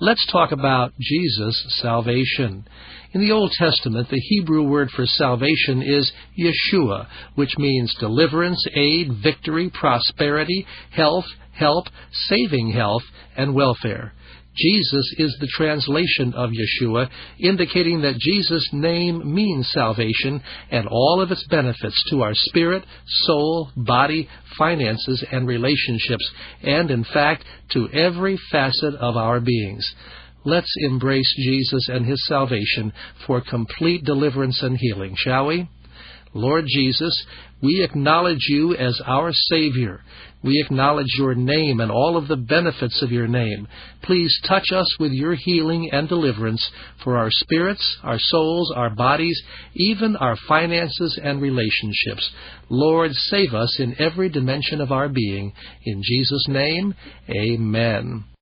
Let's talk about Jesus' salvation. In the Old Testament, the Hebrew word for salvation is Yeshua, which means deliverance, aid, victory, prosperity, health, help, saving health, and welfare. Jesus is the translation of Yeshua, indicating that Jesus' name means salvation and all of its benefits to our spirit, soul, body, finances, and relationships, and in fact, to every facet of our beings. Let's embrace Jesus and His salvation for complete deliverance and healing, shall we? Lord Jesus, we acknowledge You as our Savior. We acknowledge Your name and all of the benefits of Your name. Please touch us with Your healing and deliverance for our spirits, our souls, our bodies, even our finances and relationships. Lord, save us in every dimension of our being. In Jesus' name, amen.